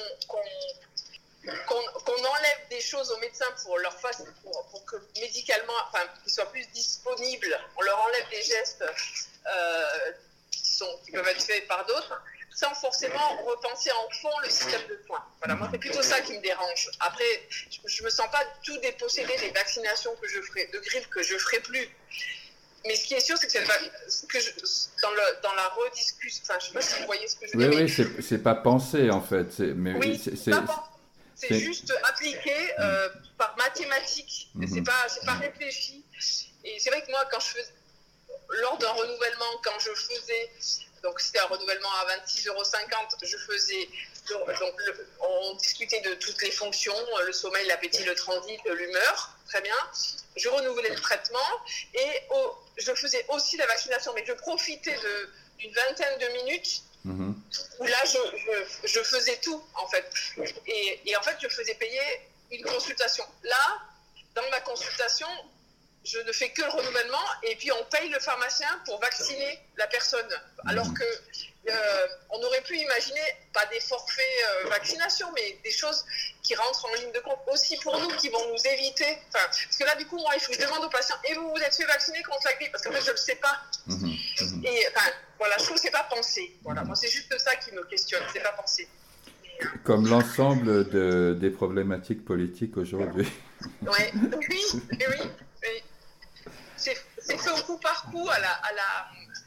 qu'on, qu'on, qu'on enlève des choses aux médecins pour leur face, pour, pour que médicalement, enfin, qu'ils soient plus disponibles, on leur enlève des gestes euh, qui, sont, qui peuvent être faits par d'autres, sans forcément repenser en fond le système de soins. Voilà, moi, c'est plutôt ça qui me dérange. Après, je ne me sens pas du tout dépossédée des vaccinations que je ferai, de grippe que je ne ferai plus. Mais ce qui est sûr, c'est que, c'est que je, dans, le, dans la rediscussion, enfin, je ne sais pas si vous voyez ce que je veux oui, dire. Oui, oui, c'est, c'est pas pensé en fait. C'est, mais oui, c'est, c'est, c'est, pas, c'est, c'est juste appliqué euh, par mathématiques. Mm-hmm. C'est pas, c'est pas réfléchi. Et c'est vrai que moi, quand je faisais, lors d'un renouvellement, quand je faisais, donc c'était un renouvellement à vingt-six euros cinquante, je faisais, donc le, on discutait de toutes les fonctions, le sommeil, l'appétit, le transit, l'humeur, très bien. Je renouvelais le traitement et oh, je faisais aussi la vaccination, mais je profitais de, d'une vingtaine de minutes mmh. où là, je, je, je faisais tout, en fait. Et, et en fait, je faisais payer une consultation. Là, dans ma consultation, je ne fais que le renouvellement et puis on paye le pharmacien pour vacciner la personne. Alors que euh, on aurait pu imaginer, pas des forfaits euh, vaccination, mais des choses qui rentrent en ligne de compte aussi pour nous, qui vont nous éviter. Enfin, parce que là, du coup, moi, il faut que je demande aux patients, et vous vous êtes fait vacciner contre la grippe? Parce qu'en fait, je ne le sais pas. Mmh, mmh. Et enfin, voilà, je trouve que ce n'est pas pensé. Voilà, mmh. Moi, c'est juste ça qui me questionne, ce n'est pas pensé. Mais, euh... Comme l'ensemble de, des problématiques politiques aujourd'hui. Ouais, oui, oui, oui. oui. C'est, c'est fait au coup par coup, à la, à la,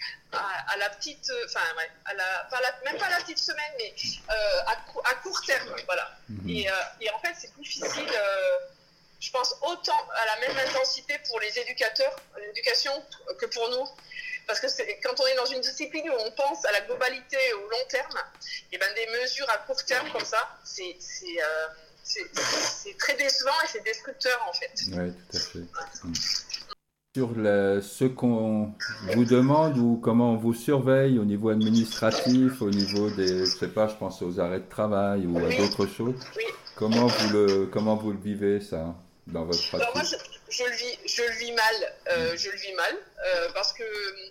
à, à la petite, enfin, ouais, à la, pas la, même pas à la petite semaine, mais euh, à, à court terme, voilà. Mmh. Et, euh, et en fait, c'est plus difficile, euh, je pense, autant à la même intensité pour les éducateurs, l'éducation, que pour nous. Parce que c'est, quand on est dans une discipline où on pense à la globalité au long terme, et ben des mesures à court terme comme ça, c'est, c'est, euh, c'est, c'est très décevant et c'est destructeur en fait. Oui, tout à fait. Mmh. Sur la, ce qu'on vous demande ou comment on vous surveille au niveau administratif, au niveau des, je sais pas, je pense aux arrêts de travail ou oui. à d'autres choses, oui. comment, vous le, comment vous le vivez ça dans votre pratique? Alors moi, je, je, le vis, je le vis mal, euh, je le vis mal euh, parce que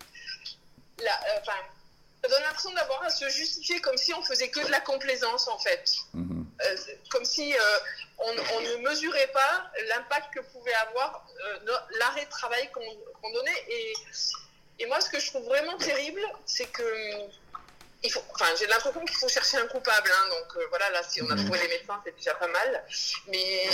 la, euh, ça donne l'impression d'avoir à se justifier comme si on faisait que de la complaisance en fait. Mm-hmm. Euh, comme si euh, on, on ne mesurait pas l'impact que pouvait avoir euh, no, l'arrêt de travail qu'on, qu'on donnait. Et, et moi, ce que je trouve vraiment terrible, c'est que il faut, enfin, j'ai l'impression qu'il faut chercher un coupable. Hein, donc euh, voilà, là, si on a trouvé les médecins, c'est déjà pas mal. Mais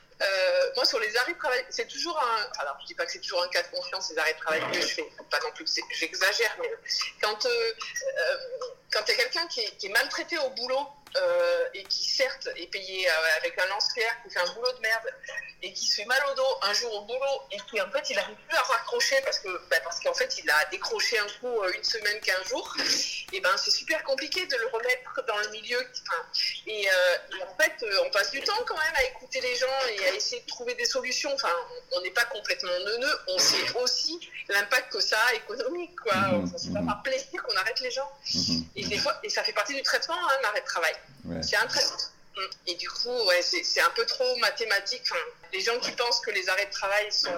euh, moi, sur les arrêts de travail, c'est toujours un. Alors, je dis pas que c'est toujours un cas de confiance, les arrêts de travail que je fais. Pas non plus que c'est, j'exagère, mais quand euh, euh, quand il y a quelqu'un qui est, qui est maltraité au boulot euh, et qui certes est payé euh, avec un lance-pierre, qui fait un boulot de merde et qui se fait mal au dos un jour au boulot et qui en fait il n'arrive plus à raccrocher parce que bah, parce qu'en fait il a décroché un coup une semaine, quinze jours, et ben c'est super compliqué de le remettre dans le milieu. Enfin, et, euh, et en fait euh, on passe du temps quand même à écouter les gens et à essayer de trouver des solutions. Enfin, on n'est pas complètement neuneux, on sait aussi l'impact que ça a économique, quoi. Mmh, c'est mmh. pas par plaisir qu'on arrête les gens. Mmh, et des fois, et ça fait partie du traitement, hein, l'arrêt de travail. Ouais. C'est un traitement. Et du coup, ouais, c'est, c'est un peu trop mathématique. Enfin, les gens qui pensent que les arrêts de travail sont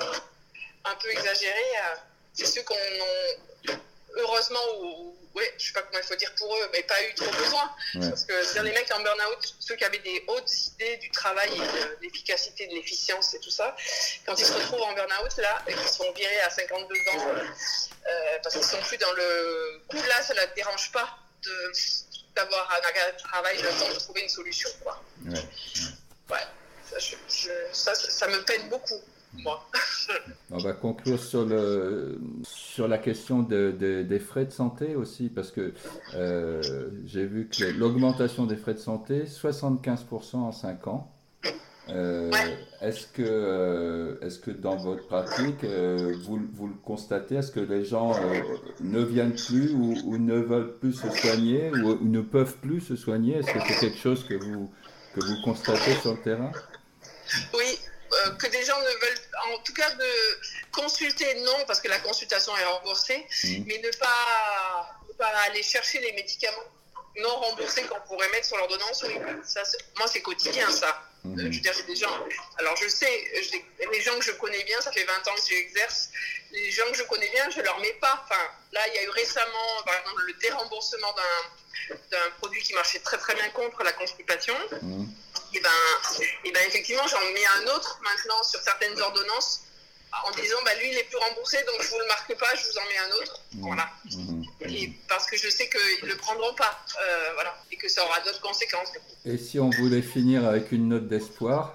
un peu exagérés, euh, c'est ceux qu'on ont, heureusement, ou, ouais, je sais pas comment il faut dire pour eux, mais pas eu trop besoin. Ouais. Parce que c'est-à-dire les mecs en burn-out, ceux qui avaient des hautes idées du travail et de l'efficacité, de l'efficience et tout ça, quand ils se retrouvent en burn-out, là, et qu'ils sont virés à cinquante-deux ans, euh, parce qu'ils sont plus dans le coup, là, ça ne la dérange pas de, d'avoir un arrêt de travail, le temps de trouver une solution, quoi. Ouais. Ouais. Ça, je, je, ça, ça me peine beaucoup. Moi. On va conclure sur, le, sur la question de, de, des frais de santé aussi, parce que euh, j'ai vu que l'augmentation des frais de santé, soixante-quinze pour cent en cinq ans. Euh, ouais. Est-ce que, euh, est-ce que dans votre pratique, euh, vous, vous le constatez, est-ce que les gens euh, ne viennent plus ou, ou ne veulent plus se soigner ou, ou ne peuvent plus se soigner? Est-ce que c'est quelque chose que vous, que vous constatez sur le terrain? Oui. Euh, que des gens ne veulent... en tout cas de consulter, non, parce que la consultation est remboursée, mmh. mais ne pas, ne pas aller chercher les médicaments non remboursés qu'on pourrait mettre sur l'ordonnance. Oui. Ça, c'est, moi, c'est quotidien, ça. Mmh. Je veux dire, j'ai des gens... Alors, je sais, j'ai, les gens que je connais bien, ça fait vingt ans que j'exerce, les gens que je connais bien, je ne leur mets pas. Enfin, là, il y a eu récemment, par exemple, le déremboursement d'un, d'un produit qui marchait très, très bien contre la constipation. Mmh. Et ben, et ben, effectivement, j'en mets un autre maintenant sur certaines ordonnances en disant, bah, lui, il est plus remboursé, donc je ne vous le marque pas, je vous en mets un autre. Mmh. Voilà. Mmh. Et parce que je sais qu'ils ne le prendront pas, euh, voilà, et que ça aura d'autres conséquences. Et si on voulait finir avec une note d'espoir?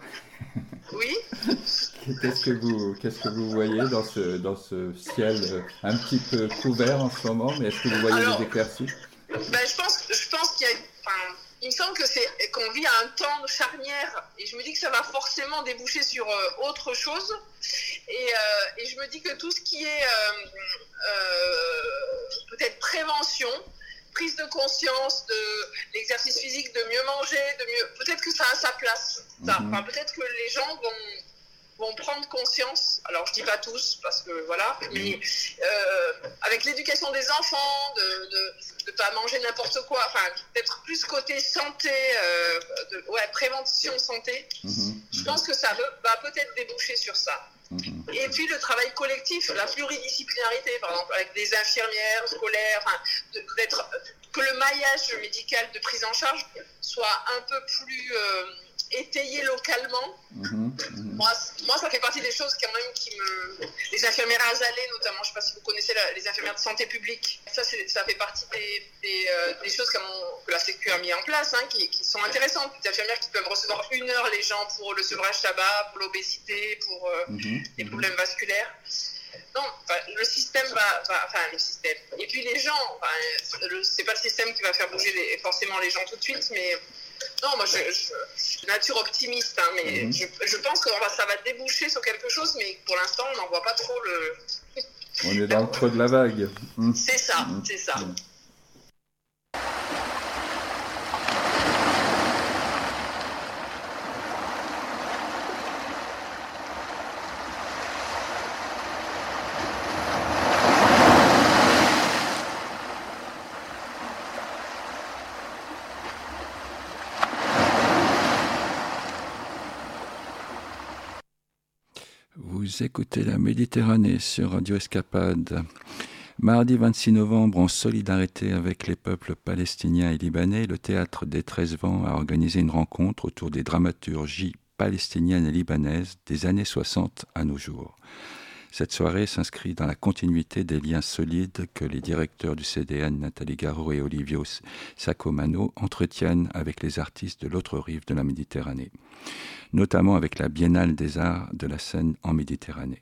Oui. Qu'est-ce que vous, qu'est-ce que vous voyez dans ce, dans ce ciel un petit peu couvert en ce moment, mais est-ce que vous voyez Alors, des éclaircies? ben, je pense, je pense qu'il y a... Enfin, il me semble que c'est, qu'on vit à un temps charnière et je me dis que ça va forcément déboucher sur euh, autre chose. Et, euh, et je me dis que tout ce qui est euh, euh, peut-être prévention, prise de conscience de l'exercice physique, de mieux manger, de mieux, peut-être que ça a sa place. Ça. Mm-hmm. Enfin, peut-être que les gens vont... vont prendre conscience, alors je dis pas tous, parce que voilà, mais euh, avec l'éducation des enfants, de ne pas manger n'importe quoi, enfin, d'être plus côté santé, euh, de, ouais, prévention santé, mmh, je mmh. pense que ça va peut-être déboucher sur ça. Mmh. Et puis le travail collectif, la pluridisciplinarité, par exemple, avec des infirmières scolaires, enfin, de, d'être, que le maillage médical de prise en charge soit un peu plus... Euh, étayé localement. Mmh, mmh. Moi, moi, ça fait partie des choses quand même qui me... Les infirmières azalées, notamment, je ne sais pas si vous connaissez la, les infirmières de santé publique. Ça, c'est, ça fait partie des, des, euh, des choses que, mon, que la Sécu a mis en place, hein, qui, qui sont intéressantes. Des infirmières qui peuvent recevoir une heure les gens pour le sevrage tabac, pour l'obésité, pour euh, mmh, les mmh. problèmes vasculaires. Non, enfin, le système va, va... Enfin, le système. Et puis les gens, enfin, le, c'est pas le système qui va faire bouger les, forcément les gens tout de suite, mais... Non, moi je, je, je suis nature optimiste, hein, mais mmh. je, je pense que ça va déboucher sur quelque chose, mais pour l'instant on n'en voit pas trop le... On est dans le creux de la vague. Mmh. C'est ça, mmh. c'est ça. Mmh. Vous écoutez la Méditerranée sur Radio Escapade. Mardi vingt-six novembre, en solidarité avec les peuples palestiniens et libanais, le Théâtre des treize Vents a organisé une rencontre autour des dramaturgies palestiniennes et libanaises des années soixante à nos jours. Cette soirée s'inscrit dans la continuité des liens solides que les directeurs du C D N, Nathalie Garot et Olivio Sacomano, entretiennent avec les artistes de l'autre rive de la Méditerranée, notamment avec la Biennale des Arts de la Seine en Méditerranée.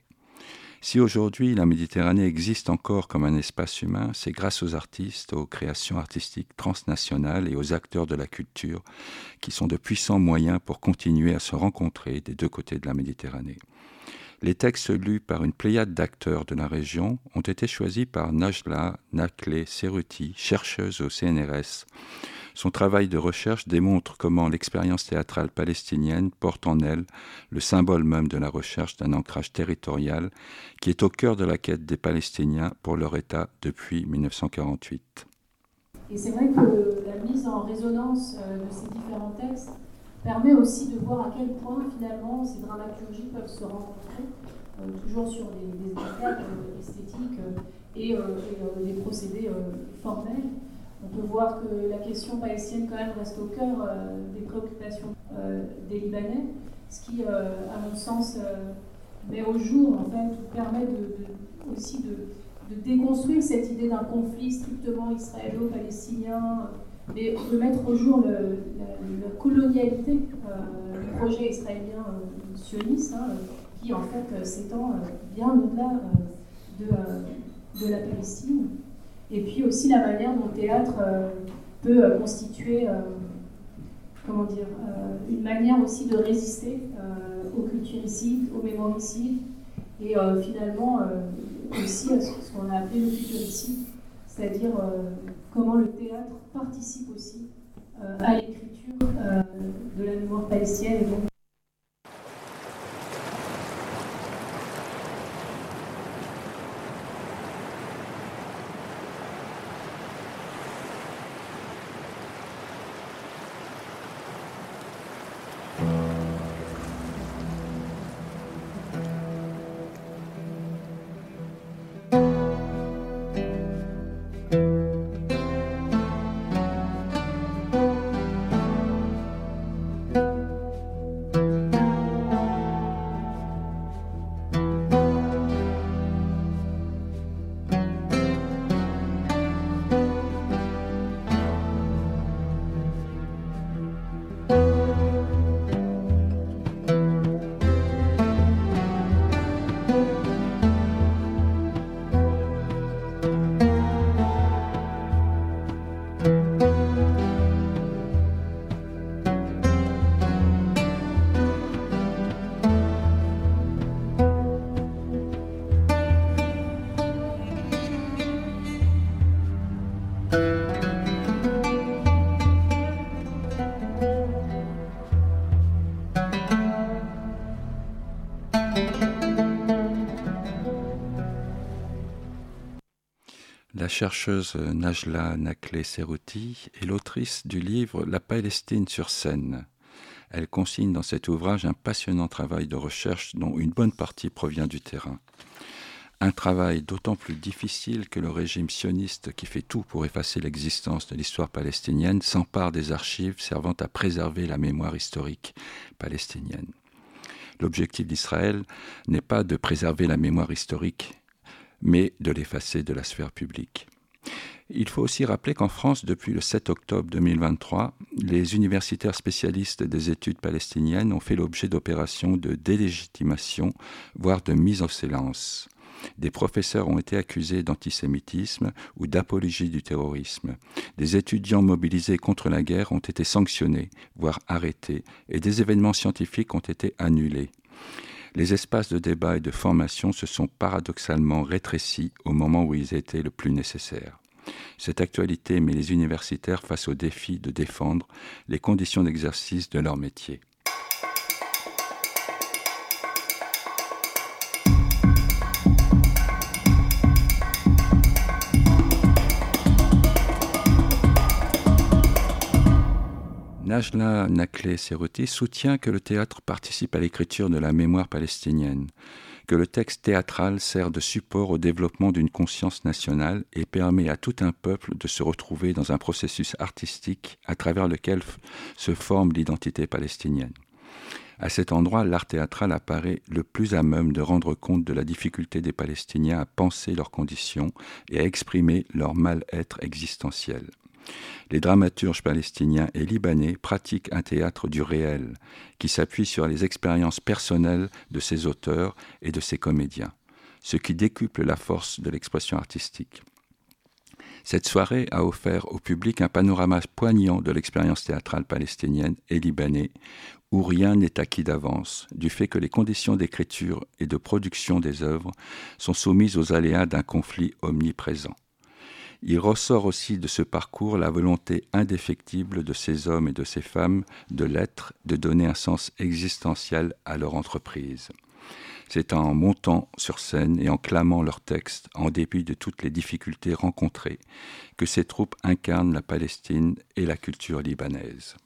Si aujourd'hui la Méditerranée existe encore comme un espace humain, c'est grâce aux artistes, aux créations artistiques transnationales et aux acteurs de la culture qui sont de puissants moyens pour continuer à se rencontrer des deux côtés de la Méditerranée. Les textes lus par une pléiade d'acteurs de la région ont été choisis par Najla Naklé Serruti, chercheuse au C N R S. Son travail de recherche démontre comment l'expérience théâtrale palestinienne porte en elle le symbole même de la recherche d'un ancrage territorial qui est au cœur de la quête des Palestiniens pour leur État depuis dix-neuf cent quarante-huit. Et c'est vrai que la mise en résonance de ces différents textes permet aussi de voir à quel point finalement ces dramaturgies peuvent se rencontrer, euh, toujours sur des, des étapes euh, esthétiques euh, et, euh, et euh, des procédés euh, formels. On peut voir que la question palestinienne quand même reste au cœur euh, des préoccupations euh, des Libanais, ce qui, euh, à mon sens, euh, met au jour, en fait, ou permet de, de, aussi de, de déconstruire cette idée d'un conflit strictement israélo-palestinien, mais de mettre au jour le, la, la colonialité euh, du projet israélien euh, sioniste, hein, qui en fait euh, s'étend euh, bien au-delà euh, de, euh, de la Palestine. Et puis aussi la manière dont le théâtre euh, peut euh, constituer, euh, comment dire, euh, une manière aussi de résister euh, au culturicide, au mémoricide, et euh, finalement euh, aussi à ce qu'on a appelé le futuricide, c'est-à-dire euh, comment le théâtre participe aussi euh, à l'écriture euh, de la mémoire palestinienne et donc La chercheuse Najla Nakhleh-Serrouti est l'autrice du livre « La Palestine sur scène ». Elle consigne dans cet ouvrage un passionnant travail de recherche dont une bonne partie provient du terrain. Un travail d'autant plus difficile que le régime sioniste, qui fait tout pour effacer l'existence de l'histoire palestinienne, s'empare des archives servant à préserver la mémoire historique palestinienne. L'objectif d'Israël n'est pas de préserver la mémoire historique, mais de l'effacer de la sphère publique. Il faut aussi rappeler qu'en France, depuis le sept octobre deux mille vingt-trois, les universitaires spécialistes des études palestiniennes ont fait l'objet d'opérations de délégitimation, voire de mise au silence. Des professeurs ont été accusés d'antisémitisme ou d'apologie du terrorisme. Des étudiants mobilisés contre la guerre ont été sanctionnés, voire arrêtés, et des événements scientifiques ont été annulés. Les espaces de débat et de formation se sont paradoxalement rétrécis au moment où ils étaient le plus nécessaires. Cette actualité met les universitaires face au défi de défendre les conditions d'exercice de leur métier. Najla Nakhleh-Serrouti soutient que le théâtre participe à l'écriture de la mémoire palestinienne, que le texte théâtral sert de support au développement d'une conscience nationale et permet à tout un peuple de se retrouver dans un processus artistique à travers lequel f- se forme l'identité palestinienne. À cet endroit, l'art théâtral apparaît le plus à même de rendre compte de la difficulté des Palestiniens à penser leurs conditions et à exprimer leur mal-être existentiel. Les dramaturges palestiniens et libanais pratiquent un théâtre du réel qui s'appuie sur les expériences personnelles de ses auteurs et de ses comédiens, ce qui décuple la force de l'expression artistique. Cette soirée a offert au public un panorama poignant de l'expérience théâtrale palestinienne et libanaise, où rien n'est acquis d'avance, du fait que les conditions d'écriture et de production des œuvres sont soumises aux aléas d'un conflit omniprésent. Il ressort aussi de ce parcours la volonté indéfectible de ces hommes et de ces femmes de l'être, de donner un sens existentiel à leur entreprise. C'est en montant sur scène et en clamant leurs textes, en dépit de toutes les difficultés rencontrées, que ces troupes incarnent la Palestine et la culture libanaise.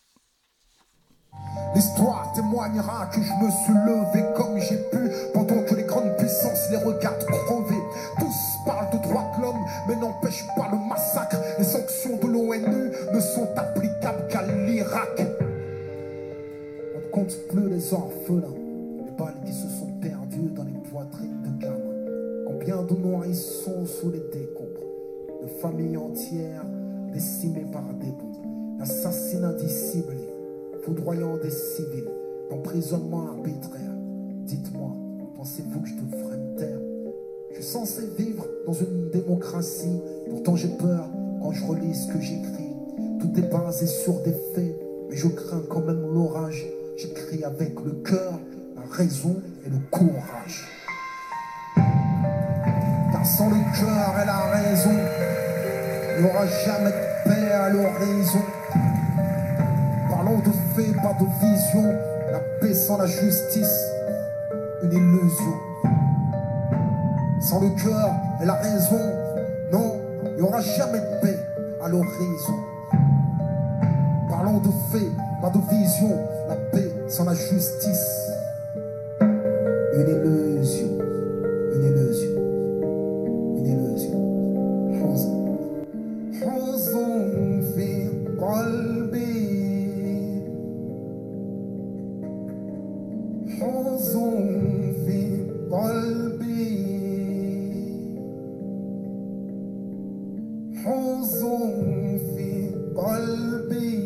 L'histoire témoignera que je me suis levé comme j'ai pu, pendant que les grandes puissances les regardent crever. Tous parlent de droits de l'homme, mais n'empêchent pas le massacre. Les sanctions de l'O N U ne sont applicables qu'à l'Irak. On ne compte plus les orphelins, les balles qui se sont perdues dans les poitrines de gamins. Combien de nourrissons sous les décombres, de familles entières décimées par des bombes, l'assassinat dissimulé, foudroyant des civils, d'emprisonnement arbitraire. Dites-moi, pensez-vous que je devrais me taire? Je suis censé vivre dans une démocratie, pourtant j'ai peur quand je relis ce que j'écris. Tout est basé sur des faits, mais je crains quand même l'orage. J'écris avec le cœur, la raison et le courage. Car sans le cœur et la raison, il n'y aura jamais de paix à l'horizon. Parlons de faits, pas de vision. La paix sans la justice, une illusion. Sans le cœur et la raison, non, il n'y aura jamais de paix à l'horizon. Parlons de faits, pas de vision. La paix sans la justice, une illusion, une illusion, une illusion. حزن في قلبي حزن في قلبي حزن في قلبي.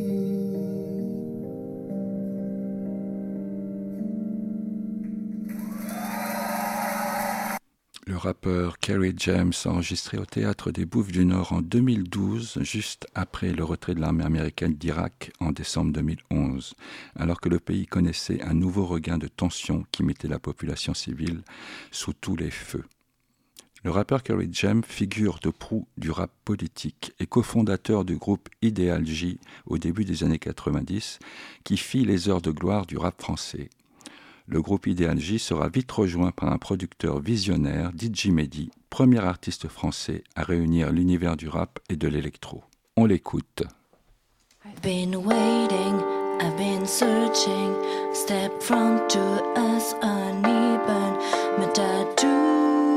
Le rappeur Kerry James a enregistré au Théâtre des Bouffes du Nord en deux mille douze, juste après le retrait de l'armée américaine d'Irak en décembre deux mille onze, alors que le pays connaissait un nouveau regain de tension qui mettait la population civile sous tous les feux. Le rappeur Kerry James, figure de proue du rap politique et cofondateur du groupe Ideal J au début des années quatre-vingt-dix, qui fit les heures de gloire du rap français. Le groupe Ideal J sera vite rejoint par un producteur visionnaire, D J Mehdi, premier artiste français à réunir l'univers du rap et de l'électro. On l'écoute. I've been waiting, I've been searching, step front to us uneven, my tattoo.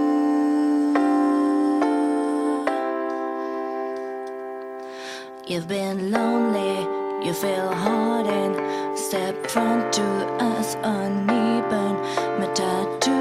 You've been lonely, you feel hardened, step front to us uneven, my tattoo.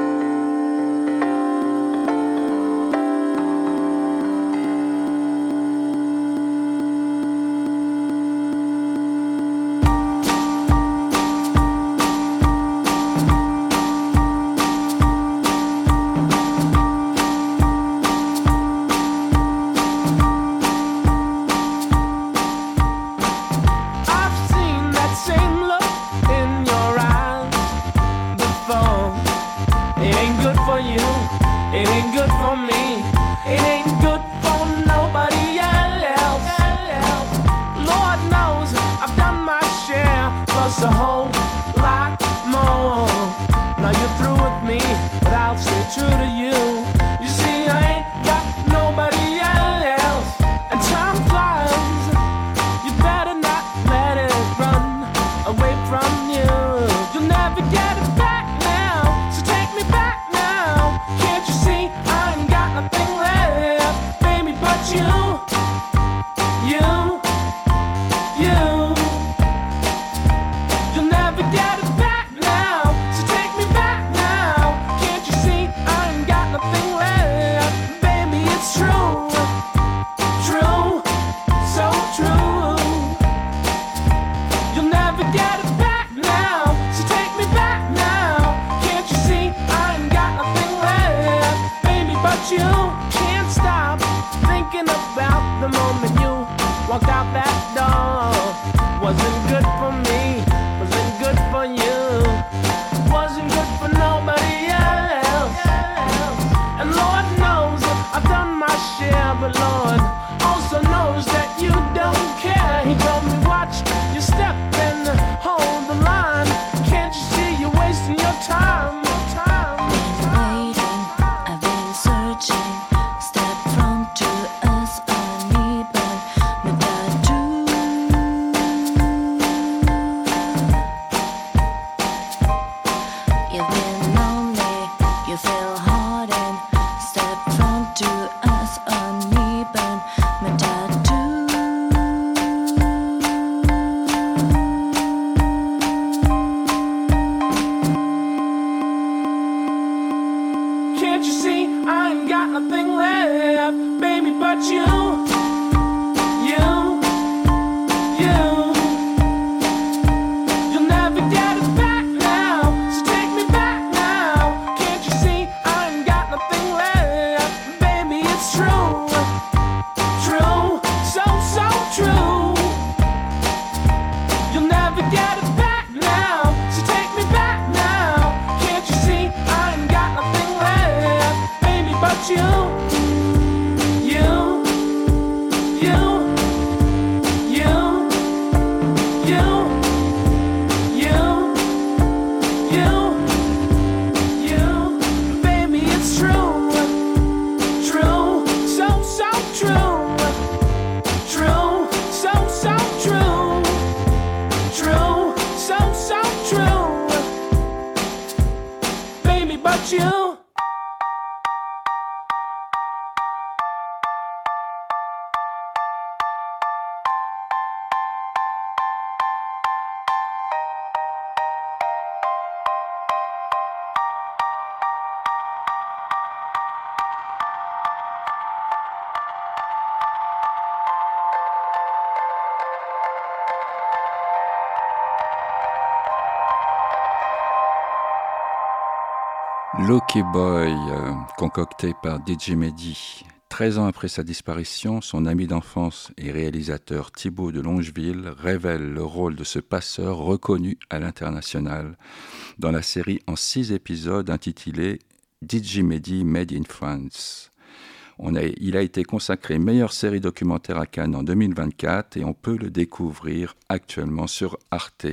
Loki Boy, euh, concocté par D J Mehdi. treize ans après sa disparition, son ami d'enfance et réalisateur Thibaut de Longeville révèle le rôle de ce passeur reconnu à l'international dans la série en six épisodes intitulée Digimedi Made in France. On a, il a été consacré meilleure série documentaire à Cannes en deux mille vingt-quatre et on peut le découvrir actuellement sur Arte.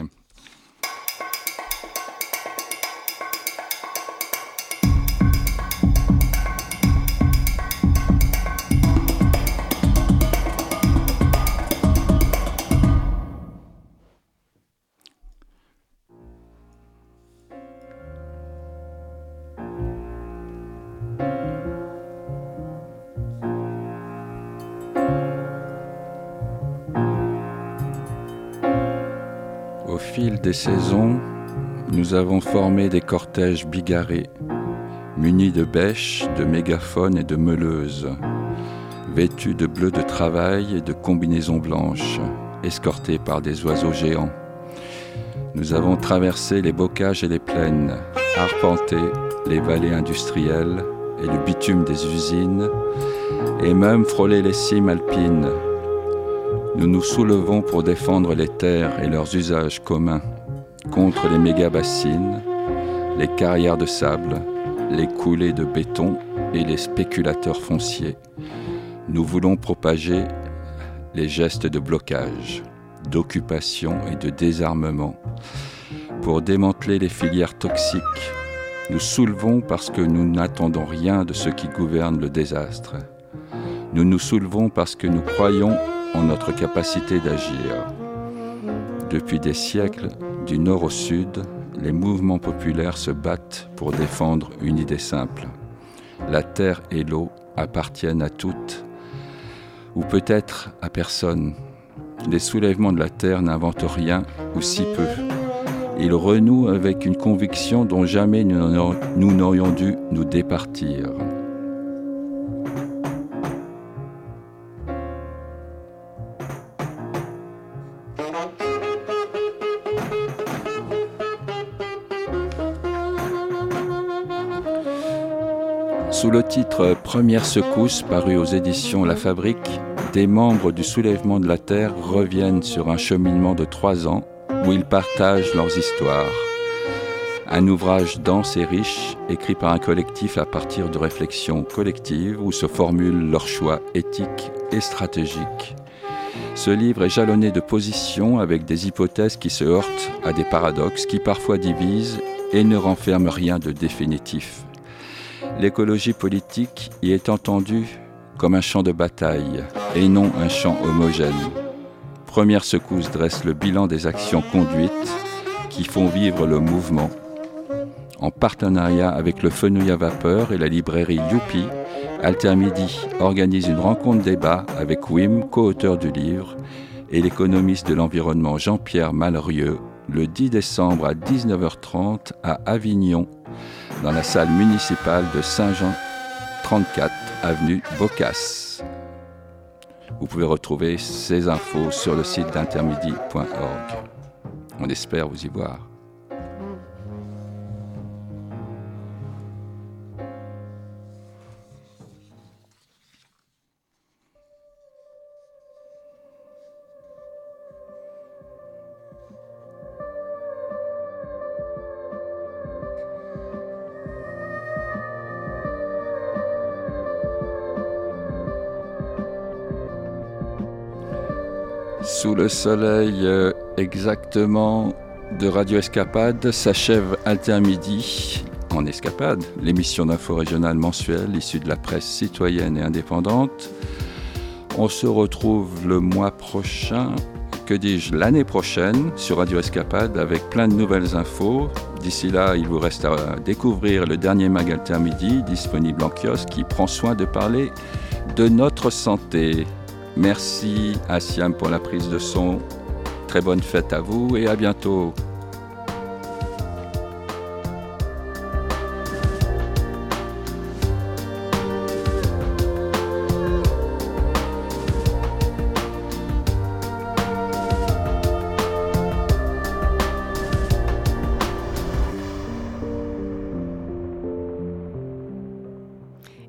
Au fil des saisons, nous avons formé des cortèges bigarrés, munis de bêches, de mégaphones et de meuleuses, vêtus de bleu de travail et de combinaisons blanches, escortés par des oiseaux géants. Nous avons traversé les bocages et les plaines, arpenté les vallées industrielles et le bitume des usines, et même frôlé les cimes alpines. Nous nous soulevons pour défendre les terres et leurs usages communs contre les méga-bassines, les carrières de sable, les coulées de béton et les spéculateurs fonciers. Nous voulons propager les gestes de blocage, d'occupation et de désarmement pour démanteler les filières toxiques. Nous soulevons parce que nous n'attendons rien de ceux qui gouvernent le désastre. Nous nous soulevons parce que nous croyons en notre capacité d'agir. Depuis des siècles, du nord au sud, les mouvements populaires se battent pour défendre une idée simple. La terre et l'eau appartiennent à toutes, ou peut-être à personne. Les soulèvements de la terre n'inventent rien, ou si peu. Ils renouent avec une conviction dont jamais nous n'aurions dû nous départir. Sous le titre « Première secousse » paru aux éditions La Fabrique, des membres du soulèvement de la Terre reviennent sur un cheminement de trois ans où ils partagent leurs histoires. Un ouvrage dense et riche, écrit par un collectif à partir de réflexions collectives où se formulent leurs choix éthiques et stratégiques. Ce livre est jalonné de positions avec des hypothèses qui se heurtent à des paradoxes qui parfois divisent et ne renferment rien de définitif. L'écologie politique y est entendue comme un champ de bataille et non un champ homogène. Première secousse dresse le bilan des actions conduites qui font vivre le mouvement. En partenariat avec le Fenouil à vapeur et la librairie Youpi, Altermidi organise une rencontre débat avec Wim, co-auteur du livre, et l'économiste de l'environnement Jean-Pierre Malrieux, le dix décembre à dix-neuf heures trente à Avignon, dans la salle municipale de Saint-Jean trente-quatre, avenue Boccace. Vous pouvez retrouver ces infos sur le site d'intermidi point org. On espère vous y voir. Sous le soleil euh, exactement de Radio Escapade s'achève Altermidi en Escapade, l'émission d'info régionale mensuelle issue de la presse citoyenne et indépendante. On se retrouve le mois prochain, que dis-je, l'année prochaine sur Radio Escapade avec plein de nouvelles infos. D'ici là, il vous reste à découvrir le dernier mag Altermidi disponible en kiosque qui prend soin de parler de notre santé. Merci à Siam pour la prise de son. Très bonne fête à vous et à bientôt.